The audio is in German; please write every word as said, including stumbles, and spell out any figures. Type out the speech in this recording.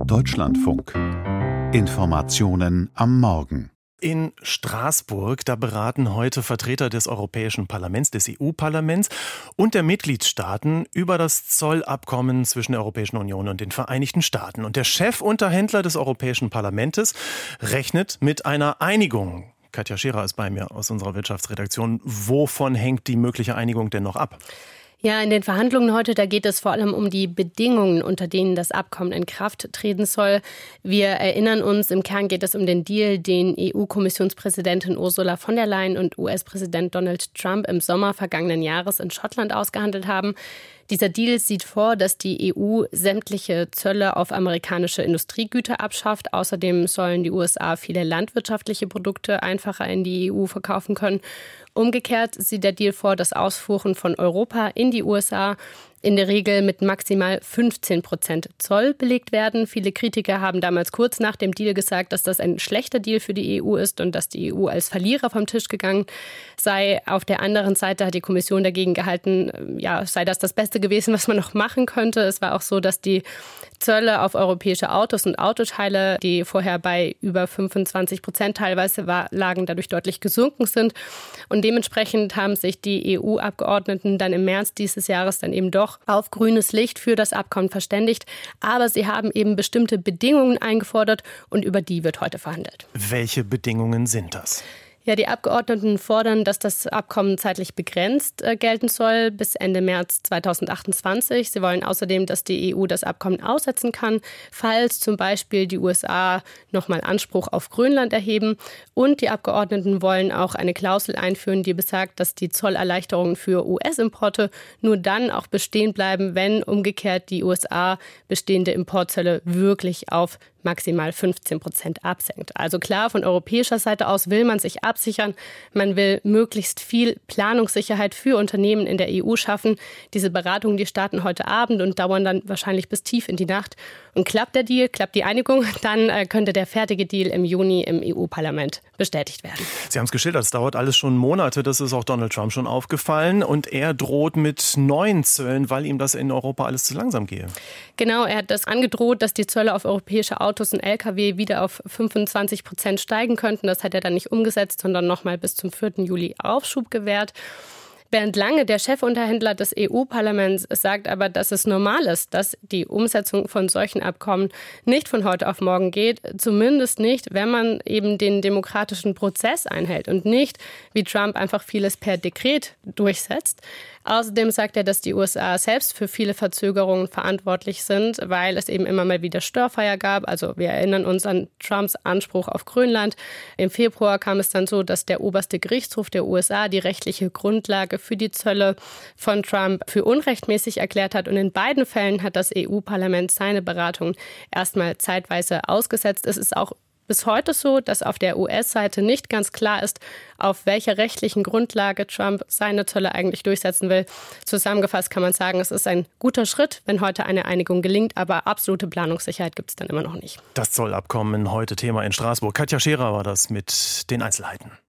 Deutschlandfunk. Informationen am Morgen. In Straßburg, da beraten heute Vertreter des Europäischen Parlaments, des E U-Parlaments und der Mitgliedstaaten über das Zollabkommen zwischen der Europäischen Union und den Vereinigten Staaten. Und der Chefunterhändler des Europäischen Parlaments rechnet mit einer Einigung. Katja Scherer ist bei mir aus unserer Wirtschaftsredaktion. Wovon hängt die mögliche Einigung denn noch ab? Ja, in den Verhandlungen heute, da geht es vor allem um die Bedingungen, unter denen das Abkommen in Kraft treten soll. Wir erinnern uns, im Kern geht es um den Deal, den E U-Kommissionspräsidentin Ursula von der Leyen und U S-Präsident Donald Trump im Sommer vergangenen Jahres in Schottland ausgehandelt haben. Dieser Deal sieht vor, dass die E U sämtliche Zölle auf amerikanische Industriegüter abschafft. Außerdem sollen die U S A viele landwirtschaftliche Produkte einfacher in die E U verkaufen können. Umgekehrt sieht der Deal vor, dass Ausfuhren von Europa in die U S A in der Regel mit maximal fünfzehn Prozent Zoll belegt werden. Viele Kritiker haben damals kurz nach dem Deal gesagt, dass das ein schlechter Deal für die E U ist und dass die E U als Verlierer vom Tisch gegangen sei. Auf der anderen Seite hat die Kommission dagegen gehalten, ja, sei das das Beste gewesen, was man noch machen könnte. Es war auch so, dass die Zölle auf europäische Autos und Autoteile, die vorher bei über fünfundzwanzig Prozent teilweise war, lagen, dadurch deutlich gesunken sind. Und dementsprechend haben sich die E U-Abgeordneten dann im März dieses Jahres dann eben doch auf grünes Licht für das Abkommen verständigt. Aber sie haben eben bestimmte Bedingungen eingefordert und über die wird heute verhandelt. Welche Bedingungen sind das? Ja, die Abgeordneten fordern, dass das Abkommen zeitlich begrenzt äh, gelten soll bis Ende März zweitausendachtundzwanzig. Sie wollen außerdem, dass die E U das Abkommen aussetzen kann, falls zum Beispiel die U S A nochmal Anspruch auf Grönland erheben. Und die Abgeordneten wollen auch eine Klausel einführen, die besagt, dass die Zollerleichterungen für U S-Importe nur dann auch bestehen bleiben, wenn umgekehrt die U S A bestehende Importzölle wirklich auf maximal fünfzehn Prozent absenkt. Also klar, von europäischer Seite aus will man sich absichern. Man will möglichst viel Planungssicherheit für Unternehmen in der E U schaffen. Diese Beratungen, die starten heute Abend und dauern dann wahrscheinlich bis tief in die Nacht. Und klappt der Deal, klappt die Einigung, dann äh, könnte der fertige Deal im Juni im E U-Parlament bestätigt werden. Sie haben es geschildert, es dauert alles schon Monate. Das ist auch Donald Trump schon aufgefallen. Und er droht mit neuen Zöllen, weil ihm das in Europa alles zu langsam gehe. Genau, er hat das angedroht, dass die Zölle auf europäische Autos und L K W wieder auf fünfundzwanzig Prozent steigen könnten. Das hat er dann nicht umgesetzt, sondern nochmal bis zum vierten Juli Aufschub gewährt. Bernd Lange, der Chefunterhändler des E U-Parlaments, sagt aber, dass es normal ist, dass die Umsetzung von solchen Abkommen nicht von heute auf morgen geht. Zumindest nicht, wenn man eben den demokratischen Prozess einhält und nicht, wie Trump, einfach vieles per Dekret durchsetzt. Außerdem sagt er, dass die U S A selbst für viele Verzögerungen verantwortlich sind, weil es eben immer mal wieder Störfeuer gab. Also wir erinnern uns an Trumps Anspruch auf Grönland. Im Februar kam es dann so, dass der oberste Gerichtshof der U S A die rechtliche Grundlage für die Zölle von Trump für unrechtmäßig erklärt hat. Und in beiden Fällen hat das E U-Parlament seine Beratung erstmal zeitweise ausgesetzt. Es ist auch bis heute so, dass auf der U S-Seite nicht ganz klar ist, auf welcher rechtlichen Grundlage Trump seine Zölle eigentlich durchsetzen will. Zusammengefasst kann man sagen, es ist ein guter Schritt, wenn heute eine Einigung gelingt, aber absolute Planungssicherheit gibt es dann immer noch nicht. Das Zollabkommen heute Thema in Straßburg. Katja Scherer war das mit den Einzelheiten.